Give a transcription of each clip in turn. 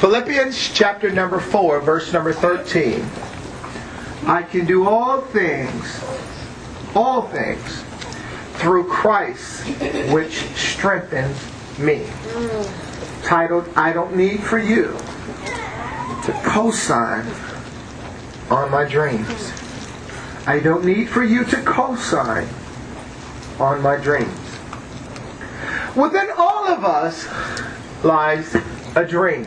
Philippians chapter number 4, verse number 13. I can do all things, through Christ, which strengthens me. Titled, I don't need for you to co-sign on my dreams. I don't need for you to co-sign on my dreams. Within all of us lies a dream.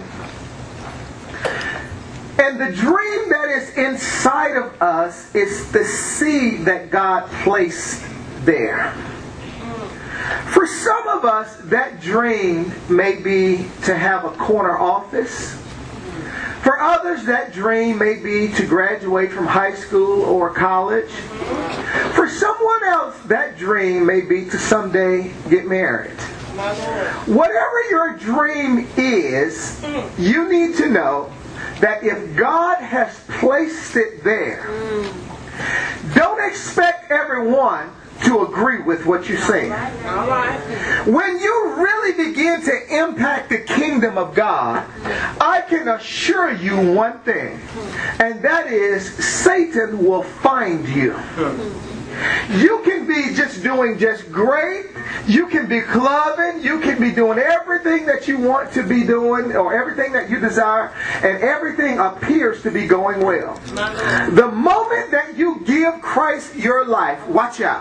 And the dream that is inside of us is the seed that God placed there. For some of us, that dream may be to have a corner office. For others, that dream may be to graduate from high school or college. For someone else, that dream may be to someday get married. Whatever your dream is, you need to know that if God has placed it there, don't expect everyone to agree with what you're saying. When you really begin to impact the kingdom of God, I can assure you one thing, and that is Satan will find you. You can be just doing just great. You can be clubbing. You can be doing everything that you want to be doing or everything that you desire, and everything appears to be going well. The moment that you give Christ your life, watch out.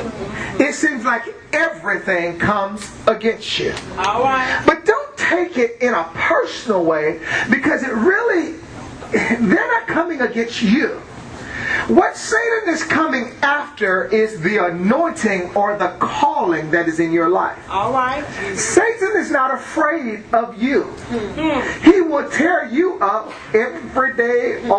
It seems like everything comes against you. But don't take it in a personal way, because it really, they're not coming against you. What Satan is coming after is the anointing or the calling that is in your life. Satan is not afraid of you. He will tear you up every day,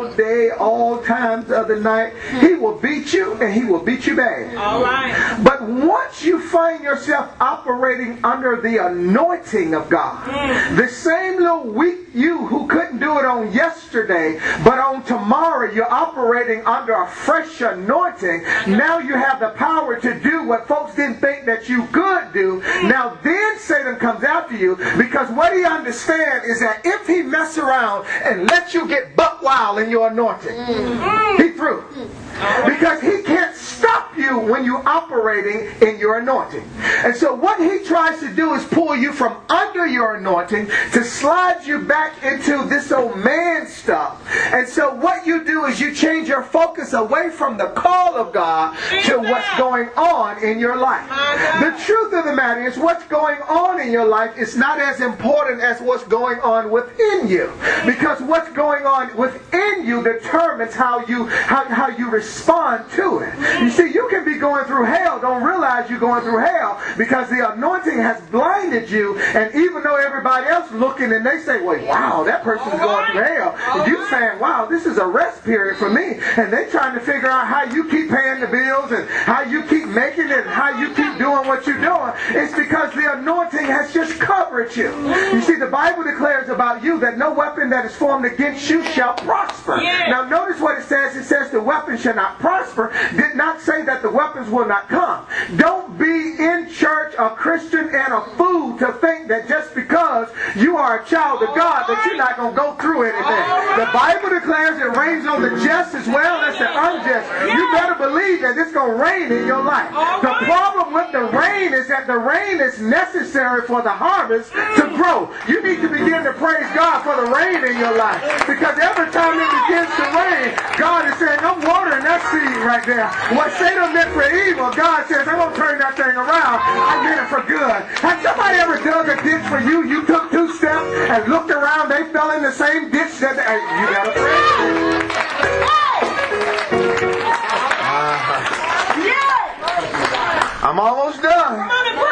all times of the night. He will beat you, and he will beat you bad. But once you find yourself operating under the anointing of God, the same little weak you who couldn't do it on yesterday, but on tomorrow you're operating under a fresh anointing. Now you have the power to do what folks didn't think that you could do. Now then Satan comes after you, because what he understands is that if he mess around and lets you get buck wild in your anointing, he through. Because he can't stop you when you're operating in your anointing. And so what he tries to do is pull you from under your anointing to slide you back into this old man stuff. And so what you do is you change your focus away from the call of God to what's going on in your life. The truth of the matter is, what's going on in your life is not as important as what's going on within you. Because what's going on within you determines how you respond to it. You see, you can be going through hell, don't realize you're going through hell, because the anointing has blinded you, and even though everybody else looking and they say, well, wow, that person's going through hell, and you saying, wow, this is a rest period for me, and they trying to figure out how you keep paying the bills and how you keep making it and how you keep doing what you're doing. It's because the anointing has just covered you. You see, the Bible declares about you that no weapon that is formed against you shall prosper. Now notice what it says. It says the weapon shall not prosper. Did not say that the weapons will not come. Don't be in church a Christian and a fool to think that just because you are a child of God that you're not going to go through anything. The Bible declares it rains on the just as well as the unjust. You better believe that it's going to rain in your life. The problem with the rain is that the rain is necessary for the harvest to grow. You need to begin to praise God for the rain in your life, because every time it begins to rain, God is saying, I'm watering that seed right there. What Satan meant for evil, God says, I'm going to turn that thing around. I meant it for good. Has somebody ever dug a ditch for you? You took 2 steps and looked around, they fell in the same ditch that you got to pray. I'm almost done.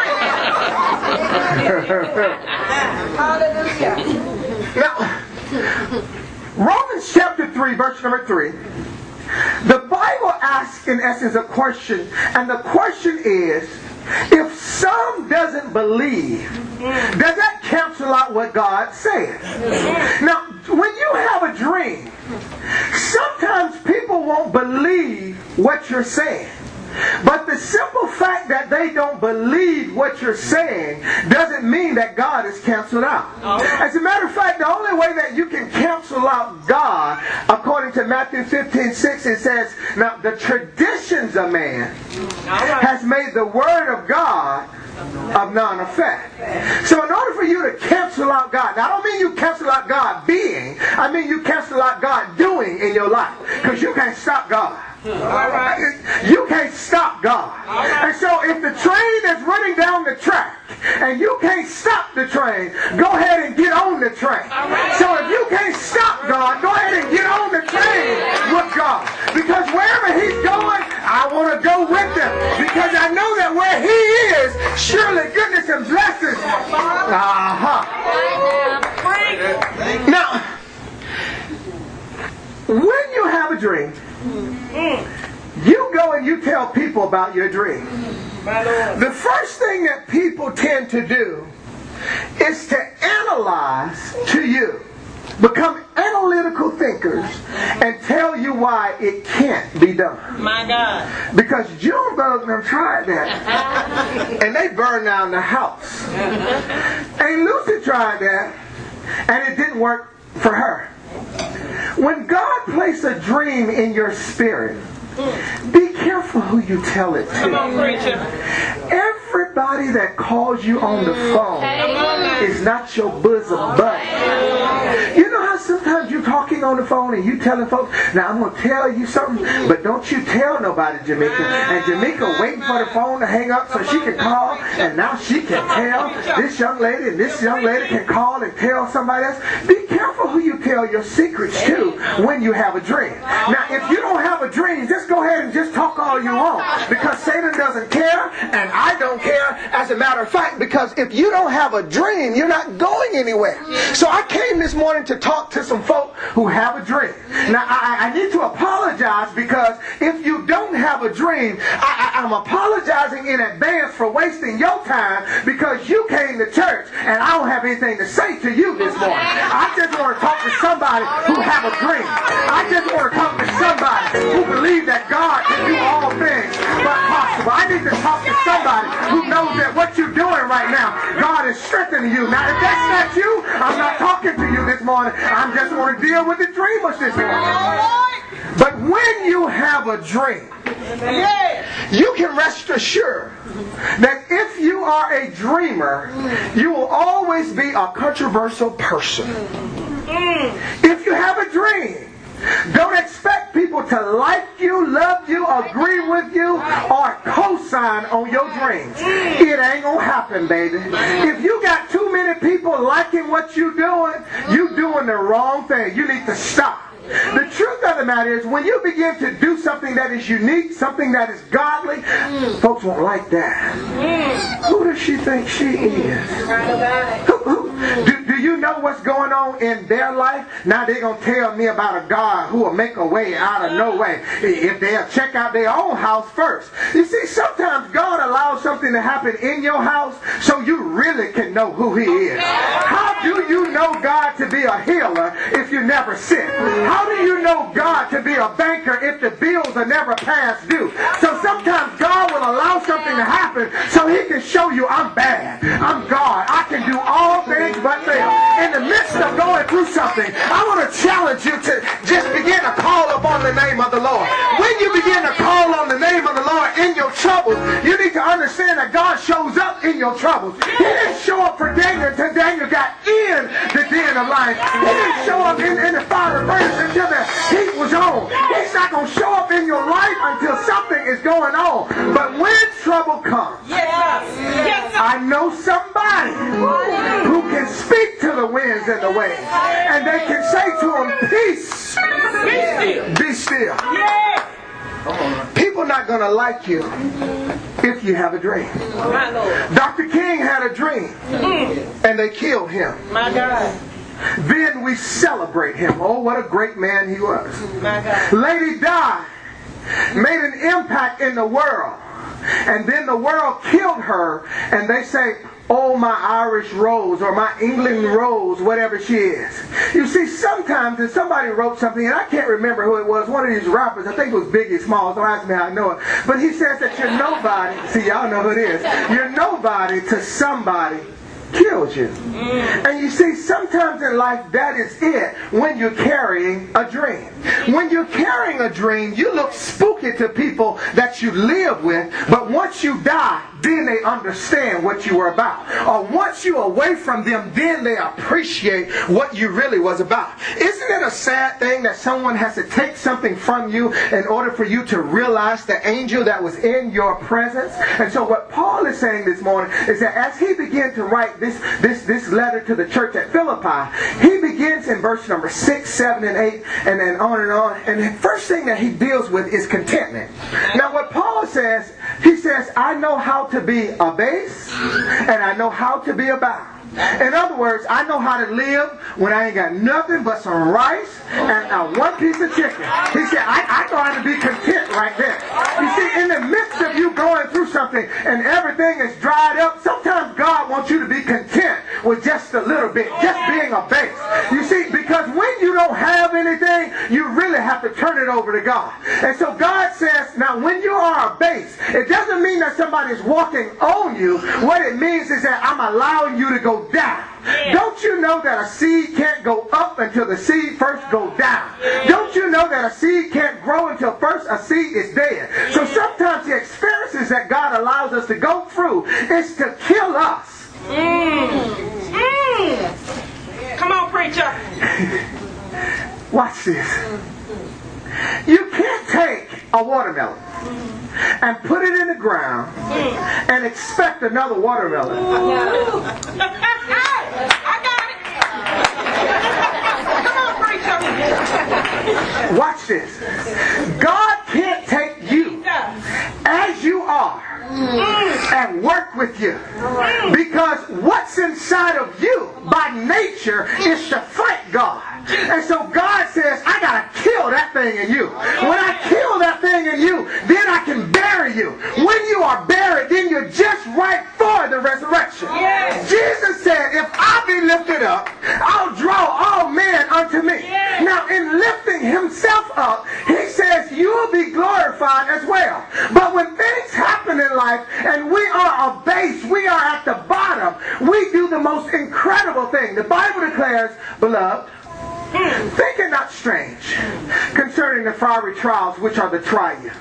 Now, Romans chapter 3, verse number 3. The Bible asks, in essence, a question. And the question is, if some doesn't believe, does that cancel out what God said? Now, when you have a dream, sometimes people won't believe what you're saying. But the simple fact that they don't believe what you're saying doesn't mean that God is canceled out. As a matter of fact, the only way that you can cancel out God, according to Matthew 15:6, it says, now the traditions of man has made the word of God of none effect. So in order for you to cancel out God, now I don't mean you cancel out God being, I mean you cancel out God doing in your life. Because you can't stop God. You can't stop God. And so if the train is running down the track and you can't stop the train, go ahead and get on the train. So if you can't stop God, go ahead and get on the train with God. Because wherever He's going, I want to go with Him. Because I know that where He is, surely goodness and blessings. Now, when you have a dream, you go and you tell people about your dream. The first thing that people tend to do is to analyze to you, become analytical thinkers, and tell you why it can't be done. My God. Because Junebug them tried that, and they burned down the house. And Lucy tried that, and it didn't work for her. When God placed a dream in your spirit, be careful who you tell it to. Come on, preacher. Everybody that calls you on the phone is not your bosom buddy. You know how sometimes you're talking on the phone and you telling folks, now I'm going to tell you something, but don't you tell nobody, Jamaica. And Jamaica waiting for the phone to hang up so she can call, and now she can tell this young lady, and this young lady can call and tell somebody else. Be careful who you tell your secrets to when you have a dream. Now, if you don't have a dream, just go ahead and just talk all you want, because Satan doesn't care and I don't care, as a matter of fact, because if you don't have a dream, you're not going anywhere. So I came this morning to talk to some folk who have a dream. Now I need to apologize, because if you don't have a dream, I'm apologizing in advance for wasting your time, because you came to church and I don't have anything to say to you this morning. I just want to talk to somebody who have a dream. I just want to talk to somebody who believes that God can do all things but possible. I need to talk to somebody who knows that what you're doing right now, God is strengthening you. Now, if that's not you, I'm not talking to you this morning. I'm just going to deal with the dreamers this morning. But when you have a dream, you can rest assured that if you are a dreamer, you will always be a controversial person. If you have a dream, don't expect people to like you, love you, agree with you, or co-sign on your dreams. It ain't gonna happen, baby. If you got too many people liking what you're doing the wrong thing. You need to stop. The truth of the matter is, when you begin to do something that is unique, something that is godly, folks won't like that. Who does she think she is? Do you know what's going on in their life? Now they're going to tell me about a God who will make a way out of no way if they'll check out their own house first. You see, sometimes God allows something to happen in your house so you really can know who He is. How do you know God to be a healer if you never sick? How do you know God to be a banker if the bills are never past due? So sometimes God will allow something to happen so He can show you, I'm bad, I'm God, I can do all things but fail. In the midst of going through something, I want to challenge you to just begin to call upon the name of the Lord. When you begin to call on the name of the Lord in your troubles, you need to understand that God shows up in your troubles. He didn't show up for Daniel until Daniel got in the den of lions. He didn't show up in the fire furnace until the heat was on. He's not going to show up in your life until something is going on. But when trouble comes, I know somebody who can speak to the winds and the waves, and they can say to them, peace, be still. People not going to like you if you have a dream. Dr. King had a dream, and they killed him. My God. Then we celebrate him. Oh, what a great man he was. My God. Lady Di made an impact in the world, and then the world killed her, and they say, oh, my Irish Rose or my England Rose, whatever she is. You see, sometimes if somebody wrote something, and I can't remember who it was, one of these rappers, I think it was Biggie Smalls, don't ask me how I know it, but he says that you're nobody, see, y'all know who it is, you're nobody till somebody kills you. And you see, sometimes in life that is it when you're carrying a dream. When you're carrying a dream, you look spooky to people that you live with, but once you die, then they understand what you were about. Or once you're away from them, then they appreciate what you really was about. Isn't it a sad thing that someone has to take something from you in order for you to realize the angel that was in your presence? And so what Paul is saying this morning is that as he began to write this letter to the church at Philippi, he begins in verse number 6, 7, and 8, and then on and on. And the first thing that he deals with is contentment. Now what Paul says, he says, I know how to be abased, and I know how to be abound. In other words, I know how to live when I ain't got nothing but some rice and one piece of chicken. He said, I know how to be content right there. You see, in the midst of you going through something and everything is dried up, sometimes God wants you to be content with just a little bit, just being abased. You see, because when you don't have anything, you really have to turn it over to God. And so God says, now when you are abased, it doesn't mean that somebody's walking on you. What it means is that I'm allowing you to go down. Don't you know that a seed can't go up until the seed first goes down? Don't you know that a seed can't grow until first a seed is dead? So sometimes the experiences that God allows us to go through is to kill us. Come on, preacher. Watch this. You can't take a watermelon and put it in the ground and expect another watermelon. I got it. Come on, preacher. Watch this. God can't take you as you are and work with you, because what's inside of you by nature is to fight God. And so God says, I gotta kill that thing in you. When I kill that thing in you, then I can bury you. When you are buried, then you're just right for the resurrection. Yes. Jesus said, if I be lifted up, I'll draw all men unto me. Yes. Now in lifting himself up, he says you will be glorified as well. But when things happen in life and we are abased, we are at the bottom, we do the most incredible thing. The Bible declares, beloved, think it not strange concerning the fiery trials which are to try you,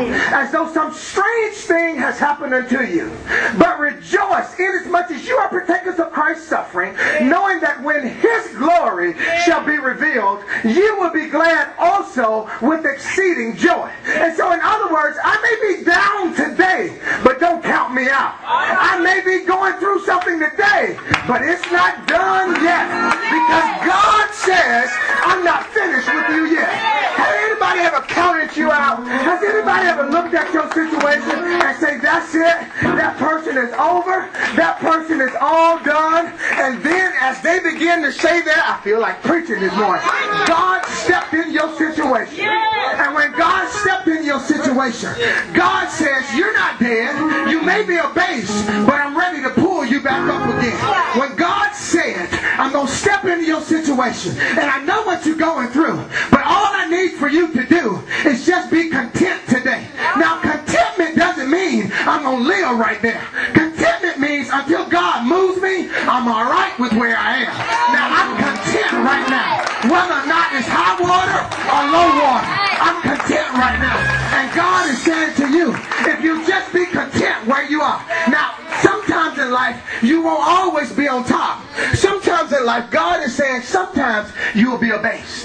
as though some strange thing has happened unto you. But rejoice inasmuch as you are partakers of Christ's suffering, knowing that when his glory shall be revealed, you will be glad also with exceeding joy. And so in other words, I may be down today, but don't count me out. I may be going through something today, but it's not done yet, because God says, I'm not finished with you yet. Has anybody ever counted you out? Has anybody ever looked at your situation and say, that's it? That person is over. That person is all done. And then as they begin to say that, I feel like preaching this morning. God stepped in your situation. And when God stepped in your situation, God says, you're not dead. You may be abased, but I'm ready to pull you back up again. When God said, I'm going to step into your situation, and I know what you're going through, but all I need for you to do is just be content today. Now, contentment doesn't mean I'm going to live right there. Contentment means until God moves me, I'm all right with where I am. Now, I'm content right now. Whether or not it's high water or low water, I'm content right now. And God is saying to you, if you just be content where you are. Now, sometimes in life, you won't always be on top. Sometimes in life, God is saying, sometimes you will be abased.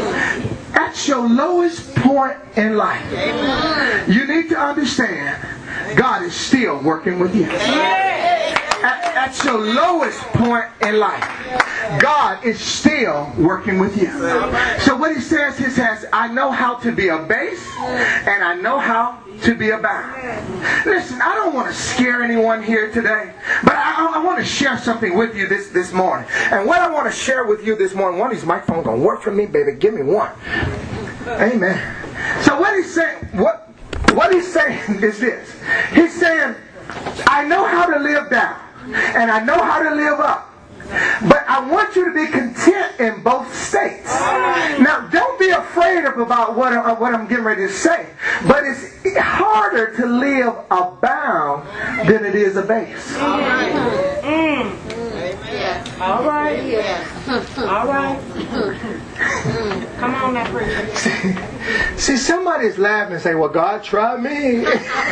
At your lowest point in life, you need to understand God is still working with you. At your lowest point in life, God is still working with you. So what he says, I know how to be abased, and I know how to be abound. Listen, I don't want to scare anyone here today, but I want to share something with you this morning. And what I want to share with you this morning, one of these microphones don't work for me, baby. Give me one. Amen. So what he's saying is this. He's saying, I know how to live down. and I know how to live up. But I want you to be content in both states. Now, don't be afraid about what I'm getting ready to say. But it's harder to live abound than it is abase. All right. All right. Come on now, preacher. See, somebody's laughing and say, well, God tried me.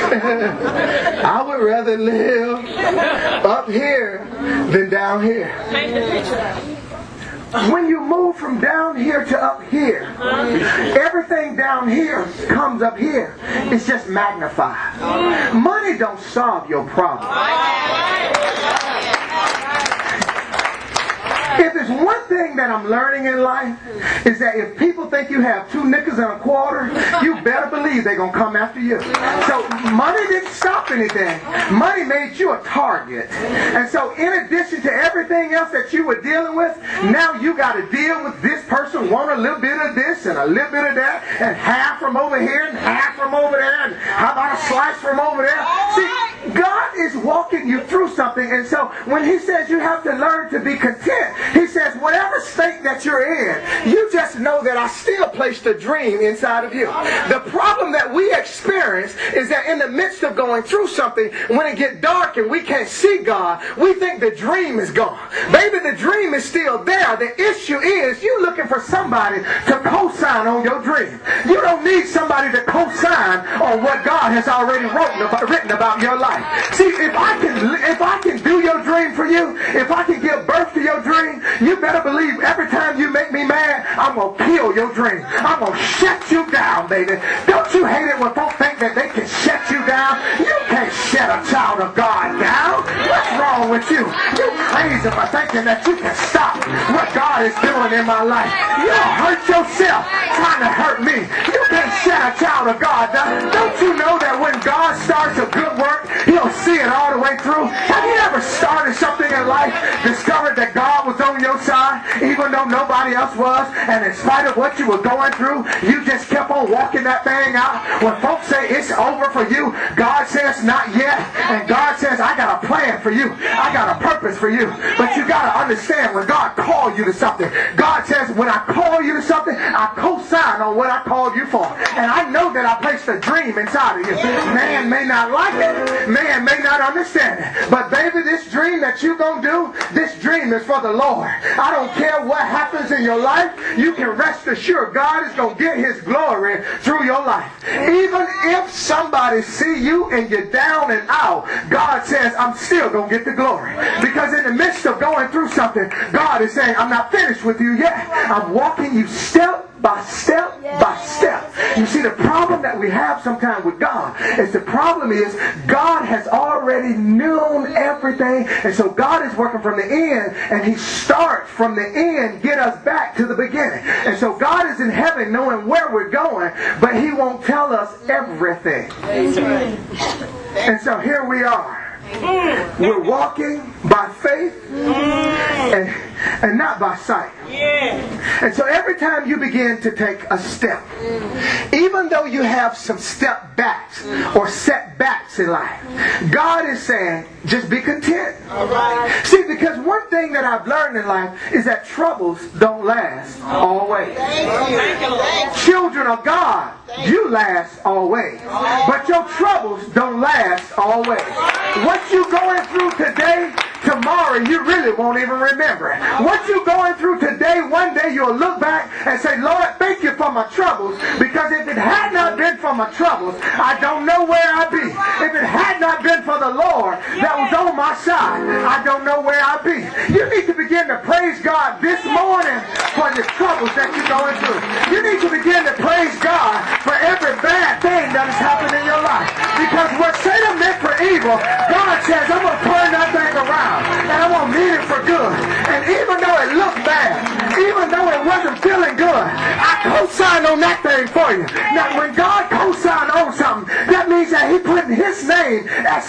I would rather live up here than down here. Paint the picture. When you move from down here to up here, everything down here comes up here. It's just magnified. Money don't solve your problem. If there's one thing that I'm learning in life, is that if people think you have 2 nickels and a quarter, you better believe they're going to come after you. So money didn't stop anything. Money made you a target. And so in addition to everything else that you were dealing with, now you got to deal with this person want a little bit of this and a little bit of that, and half from over here and half from over there, and how about a slice from over there? See, God is walking you through something, and so when He says you have to learn to be content, He says whatever state that you're in, you just know that I still placed a dream inside of you. The problem that we experience is that in the midst of going through something, when it gets dark and we can't see God, we think the dream is gone. Baby, the dream is still there. The issue is you're looking for somebody to co-sign on your dream. You don't need somebody to co-sign on what God has already written about your life. See, if I can do your dream for you, if I can give birth to your dream, you better believe every time you make me mad, I'm going to kill your dream. I'm going to shut you down, baby. Don't you hate it when folks think that they can shut you down? You can't shut a child of God down. What's wrong with you? You're crazy for thinking that you can stop what God is doing in my life. You'll hurt yourself trying to hurt me. You can't shut a child of God down. Don't you know that when God starts a good work, He'll see it all the way through? Have you ever started something in life, discovered that God was on your side, even though nobody else was, and in spite of what you were going through, you just kept on walking that thing out? When folks say it's over for you, God says not yet, and God says I got a plan for you, I got a purpose for you. But you got to understand, when God called you to something, God says when I call you to something, I co-sign on what I called you for, and I know that I placed a dream inside of you. Man may not like it, man may not understand it, but baby, this dream that you gonna do, this dream is for the Lord. I don't care what happens in your life, you can rest assured God is going to get His glory through your life. Even if somebody see you and you're down and out, God says, I'm still going to get the glory. Because in the midst of going through something, God is saying, I'm not finished with you yet. I'm walking you step by step by step. You see, the problem that we have sometimes with God is God has already known everything, and so God is working from the end, and He starts from the end, get us back to the beginning. And so God is in heaven knowing where we're going, but He won't tell us everything. And so here we are. We're walking by faith and not by sight. And so every time you begin to take a step, even though you have some step backs or setbacks in life, God is saying, just be content. See, because one thing that I've learned in life is that troubles don't last always. Children of God, you last always. But your troubles don't last always. What you going through today, tomorrow you really won't even remember it. What you going through today, one day you'll look back and say, Lord, thank you for my troubles, because if it had not been for my troubles, I don't know where I'd be. If it had not been for the Lord that was on my side, I don't know where I'd be. You need to begin to praise God this morning for your troubles that you're going through. You need to begin to praise God for every bad thing that has happened in your life. Because what Satan meant for evil, God says, I'm going to turn that thing around, and I'm going to mean it for good. And even though it looked bad, even though it wasn't feeling good, I co-signed on that thing for you. Now, when God co-signed on something, that means that He put His name at stake for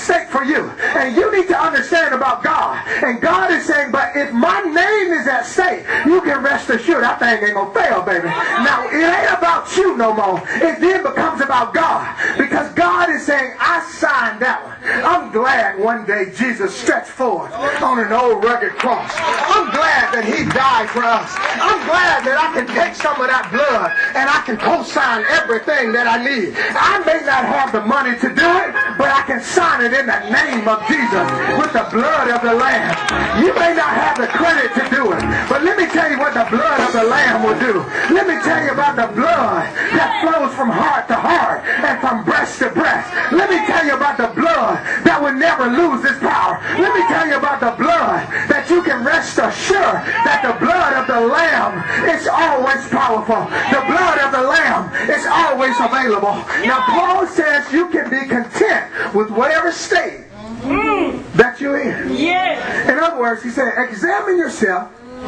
for you. And you need to understand about God. And God is saying, but if my name is at stake, you can rest assured that thing ain't going to fail, baby. Now, it ain't about you no more. It then becomes about God. Because God is saying, I signed that one. I'm glad one day Jesus stretched forth on an old rugged cross. I'm glad that he died for us. I'm glad that I can take some of that blood and I can co-sign everything that I need. I may not have the money to do it, but I can sign it in the name of Jesus with the blood of the Lamb. You may not have the credit to do it, but let me tell you what the blood of the Lamb will do. Let me tell you about the blood that flows from heart to heart and from breast to breast. Let me tell you about the blood that will never lose its power. Let me tell you about the blood that you can rest assured that the blood of the Lamb is always powerful. The blood of the Lamb is always available. Now Paul says you can be content with whatever state that you're in. Yes. In other words, he said, examine yourself.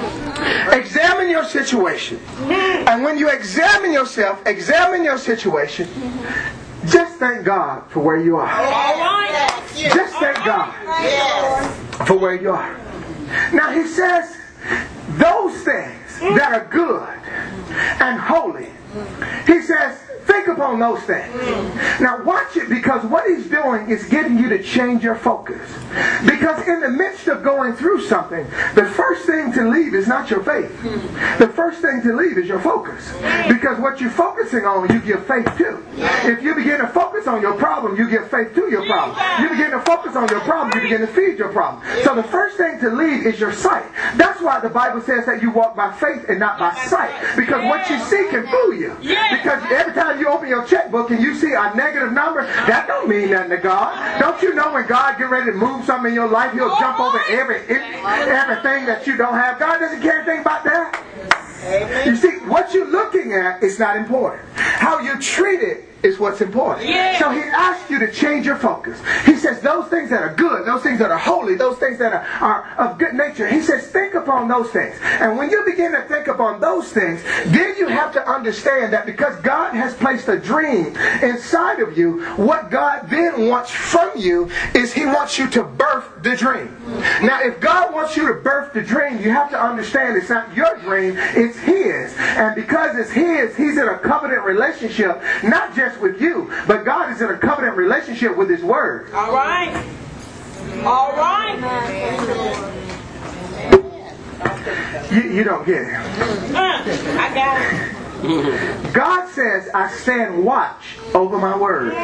Examine your situation. And when you examine yourself, examine your situation, just thank God for where you are. All right. Just thank God for where you are. Now he says, those things that are good and holy, he says, think upon those things. Now watch it, because what he's doing is getting you to change your focus. Because in the midst of going through something, the first thing to leave is not your faith. The first thing to leave is your focus. Because what you're focusing on, you give faith to. If you begin to focus on your problem, you give faith to your problem. You begin to focus on your problem, you begin to feed your problem. So the first thing to leave is your sight. That's why the Bible says that you walk by faith and not by sight. Because what you see can fool you. Because every time you open your checkbook and you see a negative number, that don't mean nothing to God. Don't you know when God get ready to move something in your life, he'll jump over everything that you don't have? God doesn't care anything about that. You see, what you're looking at is not important. How you treat it is what's important. So he asks you to change your focus. He says those things that are good, those things that are holy, those things that are of good nature, he says think upon those things. And when you begin to think upon those things, then you have to understand that because God has placed a dream inside of you, what God then wants from you is he wants you to birth the dream. Now if God wants you to birth the dream, you have to understand it's not your dream, it's his. And because it's his, he's in a covenant relationship, not just with you, but God is in a covenant relationship with his word. All right. All right. You don't get it. I got it. God says, I stand watch over my word.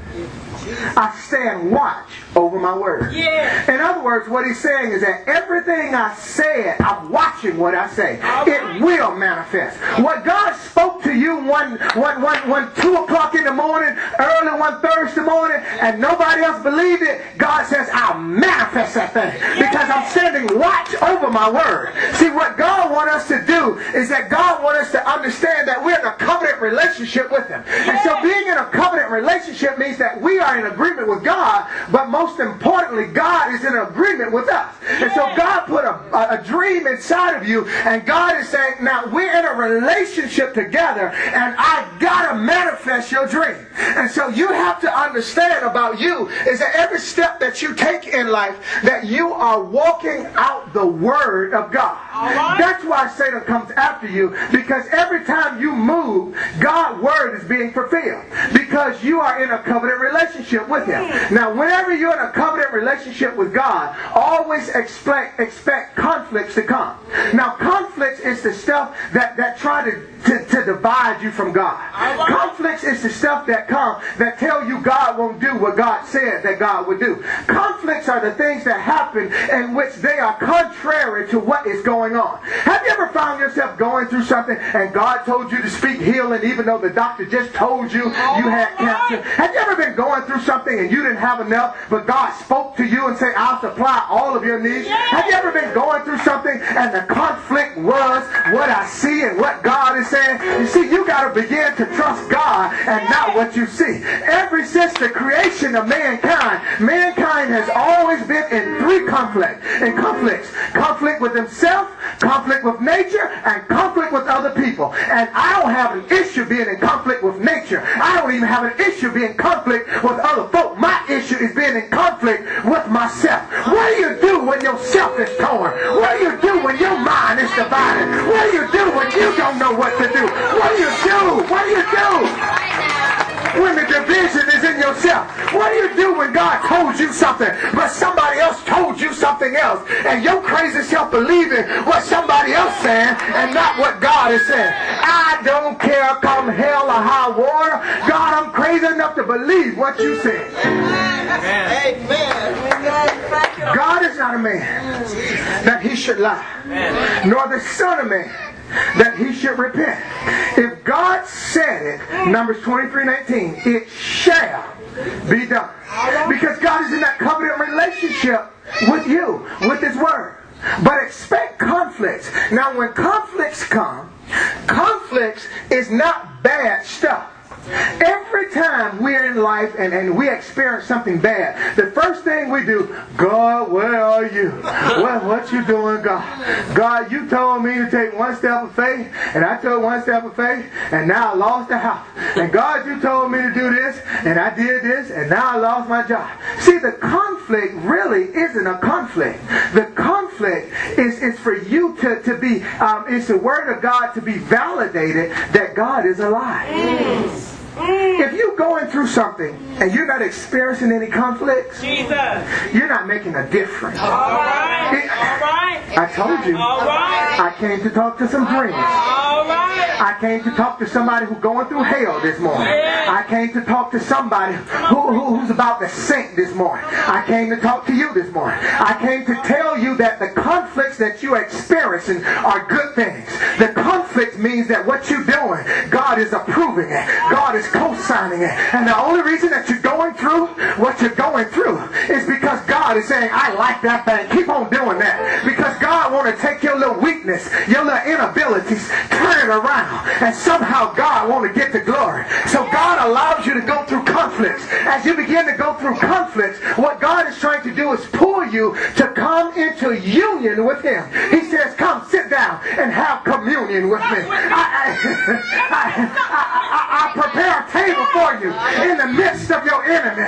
I stand watch over my word. In other words, what he's saying is that everything I said, I'm watching what I say. It will manifest. What God spoke to you one 2 o'clock in the morning, early one Thursday morning, and nobody else believed it, God says, I'll manifest that thing because I'm standing watch over my word. See, what God wants us to do is that God wants us to understand that we're in a covenant relationship with him. And so being in a covenant relationship means that we are in agreement with God, but most importantly, God is in agreement with us. And so God put a dream inside of you, and God is saying, now we're in a relationship together, and I gotta manifest your dream. And so you have to understand about you is that every step that you take in life, that you are walking out the word of God. That's why Satan comes after you, because every time you move, God's word is being fulfilled, because you are in a covenant relationship with him. Now whenever you're in a covenant relationship with God, always expect conflicts to come. Now conflicts is the stuff that try to divide you from God. Conflicts is the stuff that come that tell you God won't do what God said that God would do. Conflicts are the things that happen in which they are contrary to what is going on. Have you ever found yourself going through something and God told you to speak healing even though the doctor just told you you had cancer? Have you ever been going through something and you didn't have enough, but God spoke to you and said, I'll supply all of your needs? Have you ever been going through something and the conflict was what I see and what God is saying? You see, you got to begin to trust God and not what you see. Ever since the creation of mankind has always been in three conflicts. Conflict with himself, conflict with nature, and conflict with other people. And I don't have an issue being in conflict with nature. I don't even even have an issue being in conflict with other folk. My issue is being in conflict with myself. What do you do when yourself is torn? What do you do when your mind is divided? What do you do when you don't know what to do? What do you do? What do you do when the division is in yourself? What do you do when God told you something, but somebody else told you something else, and your crazy self believing what somebody else saying and not what God is saying? I don't care, come hell or high water. God, I'm crazy enough to believe what you said. Amen. God is not a man that he should lie, nor the son of man that he should repent. If God said it, Numbers 23:19, it shall be done. Because God is in that covenant relationship with you, with his word. But expect conflicts. Now when conflicts come, conflicts is not bad stuff. Every time we're in life and we experience something bad, the first thing we do, God, where are you? What you doing, God? God, you told me to take one step of faith, and I took one step of faith, and now I lost the house. And God, you told me to do this, and I did this, and now I lost my job. See, the conflict really isn't a conflict. The conflict is for you to be, it's the word of God to be validated that God is alive. If you're going through something and you're not experiencing any conflicts, you're not making a difference. All right. I told you. All right. I came to talk to some dreamers. All right. I came to talk to somebody who's going through hell this morning. I came to talk to somebody who's about to sink this morning. I came to talk to you this morning. I came to tell you that the conflicts that you're experiencing are good things. The conflict means that what you're doing, God is approving it. God is co-signing it. And the only reason that you're going through what you're going through is because God is saying, I like that thing. Keep on doing that. Because God wants to take your little weakness, your little inabilities, turn it around. And somehow God wants to get the glory. So God allows you to go through conflicts. As you begin to go through conflicts, what God is trying to do is pull you to come into union with him. He says, come sit down and have communion with me. I prepare a table for you in the midst of your enemies.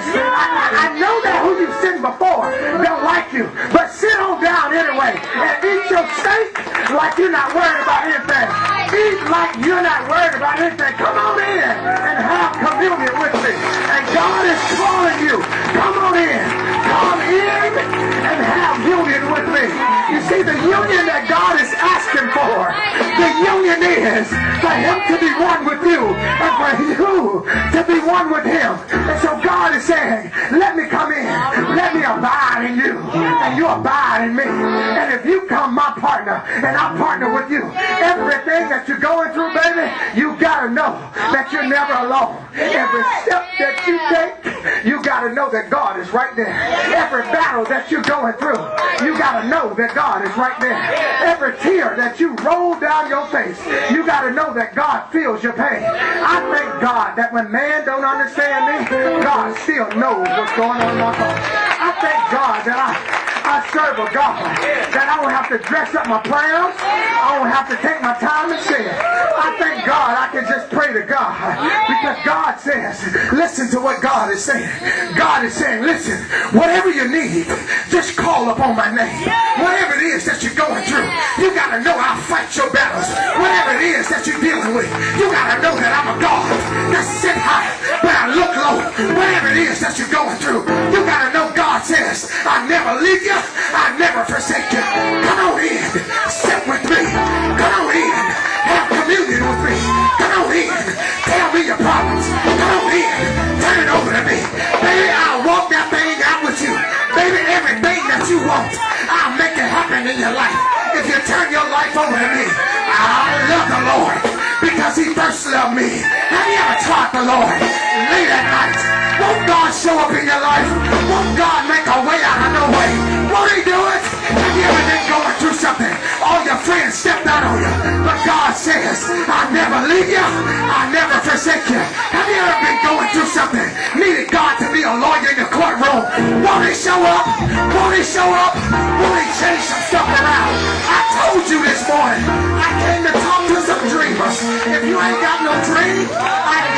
I know that who you've sinned before don't like you, but sit on down anyway and eat your steak like you're not worried about anything. Eat like you're not worried about anything. Come on in and have communion with me. And God is calling you. Come on in. Come in and have union with me. You see, the union that God is asking for, the union is for him to be one with you and for you to be one with him. And so God is saying, let me come in. Let me abide in you and you abide in me. And if you come my partner and I partner with you, everything that you're going through, baby, you got to know that you're never alone. Every step that you take, you got to know that God is right there. Every battle that you're going through, you got to know that God is right there. Every tear that you roll down your face, you got to know that God feels your pain. I thank God that when man don't understand me, God still knows what's going on in my heart. I thank God that I serve a God that I don't have to dress up my plans. I don't have to take my time and sing. I thank God I can just pray to God because God says, listen to what God is saying. God is saying, listen, whatever you need, just call upon my name. Whatever it is that you're going through, you got to know I'll fight your battles. Whatever it is that you're dealing with, you got to know that I'm a God that sit high, but I look low. Whatever it is that you're going through, you got to know God says, I never leave you, I never forsake you. Come on in, sit with me. Come on in, have communion with me. Come on in, tell me your problems. Come on in, turn it over to me. Baby, I'll walk that thing out with you. Baby, everything that you want, I'll make it happen in your life. If you turn your life over to me, I love the Lord because he first loved me. Have you ever tried the Lord late at night? Won't God show up in your life? Won't God make a way out of no way? Won't he do it? Have you ever been going through something? All your friends stepped out on you. But God says, I never leave you. I never forsake you. Have you ever been going through something? Needed God to be a lawyer in the courtroom. Won't he show up? Won't he show up? Won't he change some stuff around? I told you this morning, I came to talk to some dreamers. If you ain't got no dream, I ain't got nothing to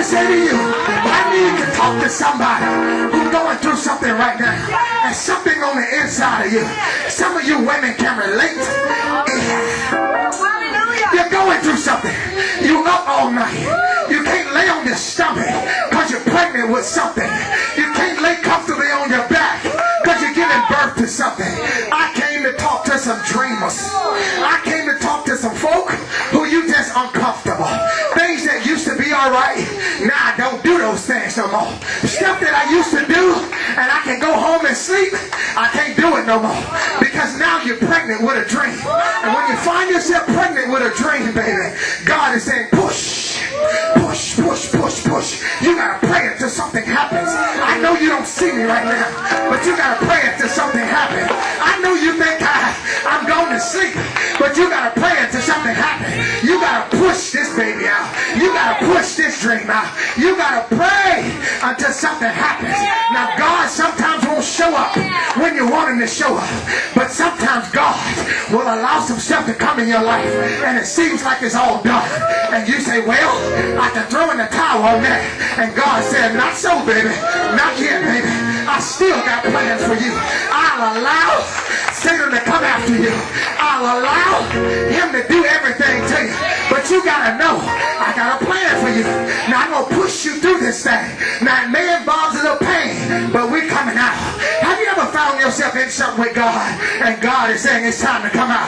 to say to you, I need to talk to somebody who's going through something right now. And something on the inside of you. Some of you women can relate. You're going through something. You up all night. You can't lay on your stomach because you're pregnant with something. You can't lay comfortably on your back because you're giving birth to something. I came to talk to some dreamers. I came to talk to some folk who you just uncomfortable. Things that used to be alright, now I don't do those things no more. Stuff that I used to do and I can go home and sleep, I can't do it no more. Because now you're pregnant with a dream. And when you find yourself pregnant with a dream, baby, God is saying push, push, push, push, push. You gotta pray until something happens. I know you don't see me right now, but you gotta pray until something happens. I know you think I'm going to sleep, but you gotta pray until something happens. You gotta push this baby out. You gotta push this dream out. You gotta pray until something happens. Now God sometimes won't show up when you want him to show up, but sometimes God will allow some stuff to come in your life and it seems like it's all done, and you say, well, I can throw in the towel on that. And God said, not so, baby, not yet, baby. I still got plans for you. I'll allow Satan to come after you. I'll allow him to do everything to you, but you gotta know I got a plan for you. Now I'm gonna push you through this thing. Now it may involve a little pain, but we're coming out. Have you ever found yourself in something with God and God is saying it's time to come out?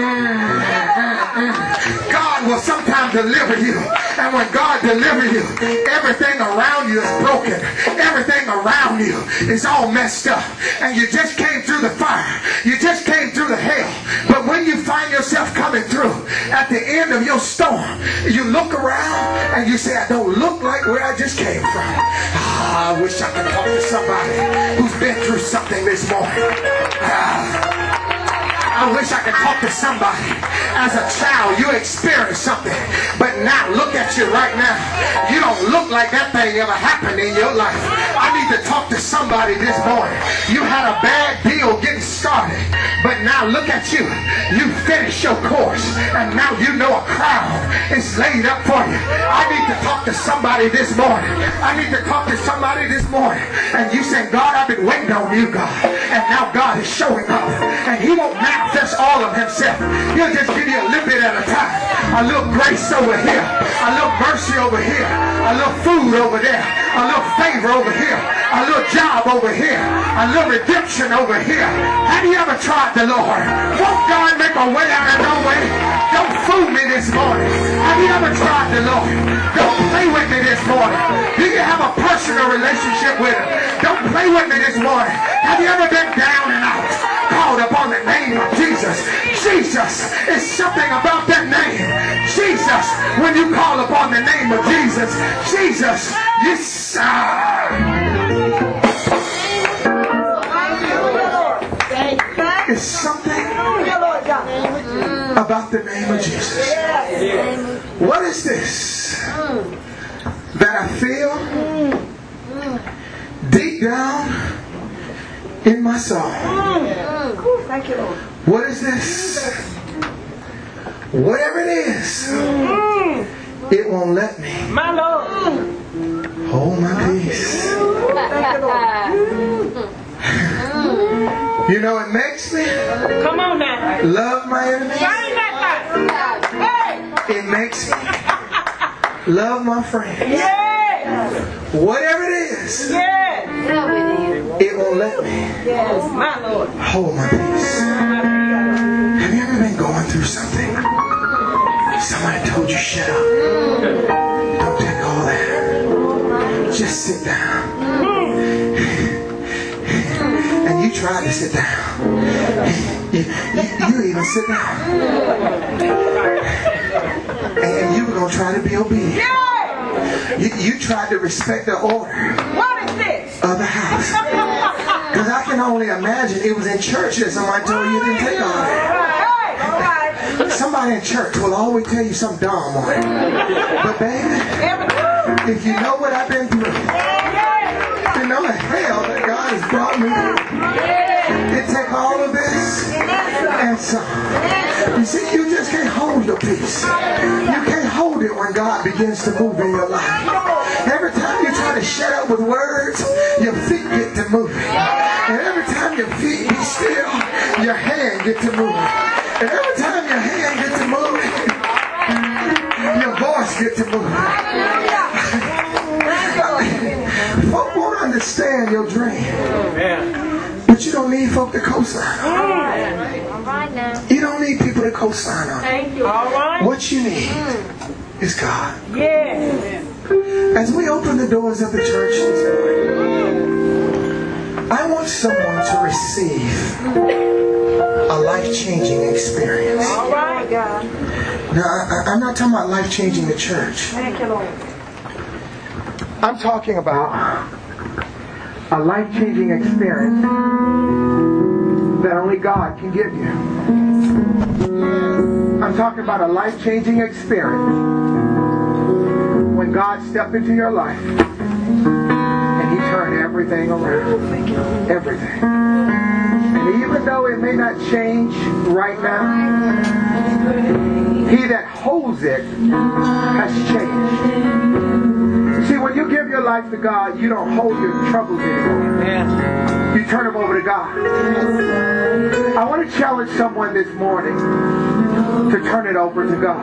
God will sometimes deliver you, and when God delivers you, everything around you is broken. Everything around you is all messed up, and you just came through the fire. You just came through the hell. But when you find yourself coming through at the end of your storm, you look around and you say, I don't look like where I just came from. I wish I could talk to somebody who's been through something this morning. I wish I could talk to somebody. As a child, you experienced something, but now look at you right now. You don't look like that thing ever happened in your life. I need to talk to somebody this morning. You had a bad deal getting started, but now look at you. You finished your course, and now you know a crown is laid up for you. I need to talk to somebody this morning. I need to talk to somebody this morning. And you say, God, I've been waiting on you, God. And now God is showing up, and he won't manifest all of himself. He'll just give you a little bit at a time. A little grace over here, a little mercy over here, a little food over there, a little favor over here, a little job over here, a little redemption over here. Have you ever tried the Lord? Won't God make a way out of no way? Don't fool me this morning. Have you ever tried the Lord? Don't play with me this morning. Do you have a personal relationship with him? Don't play with me this morning. Have you ever been down and out? Called upon the name of Jesus. Jesus is something about that name. Jesus, when you call upon the name of Jesus, Jesus, yes, it's something about the name of Jesus. What is this that I feel deep down in my soul? What is this? Whatever it is, it won't let me hold my peace. You know, it makes me love my enemies. It makes me love my friends. Whatever it is, it won't let me hold my peace. Have you ever been going through something? Somebody told you, shut up. Don't take all that. Just sit down. And you tried to sit down. You even sit down. And you were going to try to be obedient. You tried to respect the order of the house. Because I can only imagine it was in church that somebody told you didn't take all that. Somebody in church will always tell you some dumb one. But baby, if you know what I've been through, you know the hell that God has brought me through. It take all of this and some. You see, you just can't hold your peace. You can't hold it when God begins to move in your life. to shut up with words, your feet get to moving. And every time your feet be still, your hand get to moving. And every time your hand get to moving, your voice get to moving. Folk won't understand your dream. But you don't need folk to co-sign on. You don't need people to co-sign on. What you need is God. As we open the doors of the church this morning, I want someone to receive a life-changing experience. Now, I'm not talking about life-changing the church. I'm talking about a life-changing experience that only God can give you. I'm talking about a life-changing experience when God stepped into your life and He turned everything around. Everything. And even though it may not change right now, He that holds it has changed. See, when you give your life to God, you don't hold your troubles anymore. You turn them over to God. I want to challenge someone this morning to turn it over to God.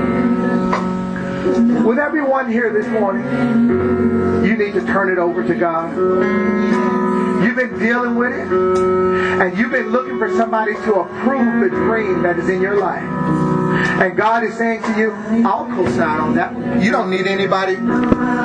With everyone here this morning, you need to turn it over to God. You've been dealing with it, and you've been looking for somebody to approve the dream that is in your life. And God is saying to you, I'll co-sign on that. You don't need anybody